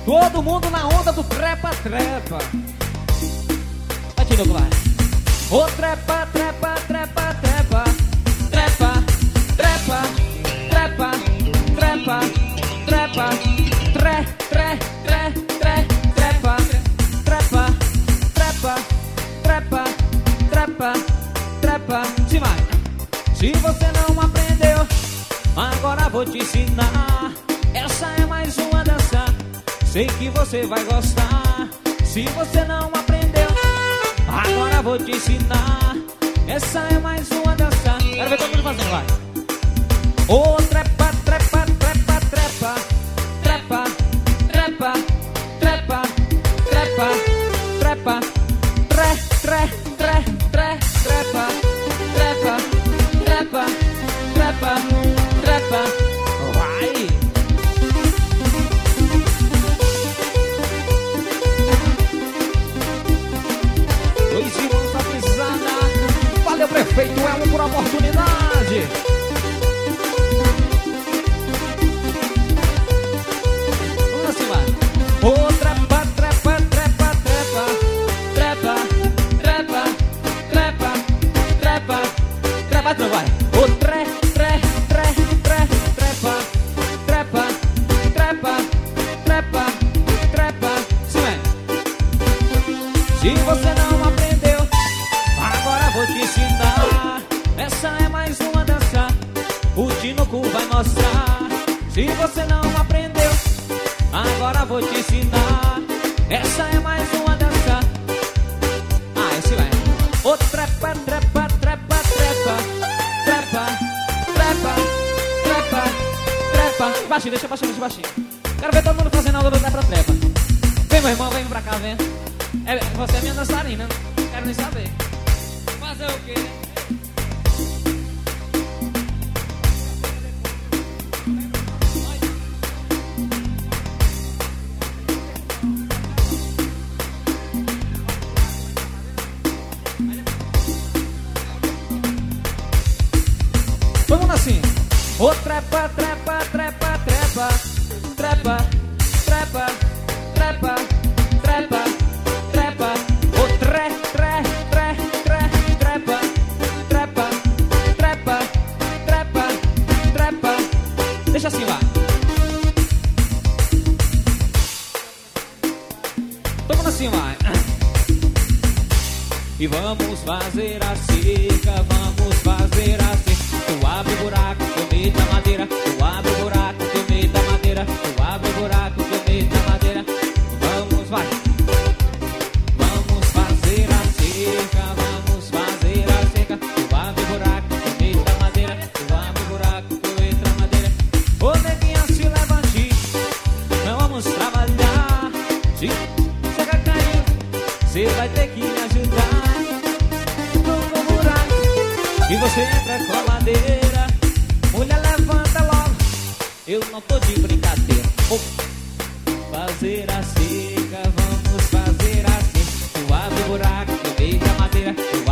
Todo mundo na onda do trepa-trepa. Vai, Tinoco, vai. Ô trepa-trepa, trepa-trepa. Trepa, trepa, trepa, trepa, trepa. Tre, tre, tre, tre, trepa. Trepa, trepa, trepa, trepa, trepa. Se vai. Se você não aprendeu, agora vou te ensinar. Essa é mais uma dança, sei que você vai gostar. Se você não aprendeu, agora vou te ensinar. Essa é mais uma dança. Quero ver todo mundo fazendo, vai. Ô trepa, trepa, trepa, trepa. Trepa, trepa, trepa, trepa, trepa. Tre, tre, tre, tre, trepa. Trepa, trepa, trepa, trepa. Vai. Dois irmãos da pisada. Valeu, prefeito Elmo, por oportunidade. Vamos assim, vai. Ô trepa, trepa, trepa, trepa. Trepa, trepa, trepa, trepa. Trepa, não vai. Ô tre, tre, tre, tre, trepa. Trepa, trepa, trepa, trepa. Sim, é. Se você não aprendeu, agora vou te ensinar. Essa é mais uma dança, o Tinoco vai mostrar. Se você não aprendeu, agora vou te ensinar. Essa é mais uma dança. Ah, esse vai. Ô trepa, trepa, trepa, trepa. Trepa, trepa, trepa, trepa. Baixinho, deixa baixinho, deixa baixinho. Quero ver todo mundo fazendo a onda do trepa-trepa. Vem, meu irmão, vem pra cá, vem. Você é minha dançarina, não quero nem saber. Fazer o quê? Vamos assim. Ô trepa, trepa, trepa, trepa. Trepa, trepa, trepa, trepa, trepa. Ô tre, tre, tre, tre, trepa. Trepa, trepa, trepa, trepa. Deixa assim, vai. Vamos assim, vai. E vamos fazer a seca, vamos fazer a seca. Tu abre o buraco, eu meto a madeira. Tu abre o buraco, eu meto a madeira. Tu abre o buraco, eu meto a madeira. Vamos, vai. Vamos fazer a seca, vamos fazer a seca. Tu abre o buraco, eu meto a madeira. Tu abre o buraco, eu meto a madeira. Ô neguinha, se levante, não vamos trabalhar. Se chega caindo, você vai ter que me ajudar. E você entra com a madeira. Mulher, levanta logo, eu não tô de brincadeira. Oh. Fazer a seca, vamos fazer a seca. Tu abre o buraco, eu meto a madeira. Tu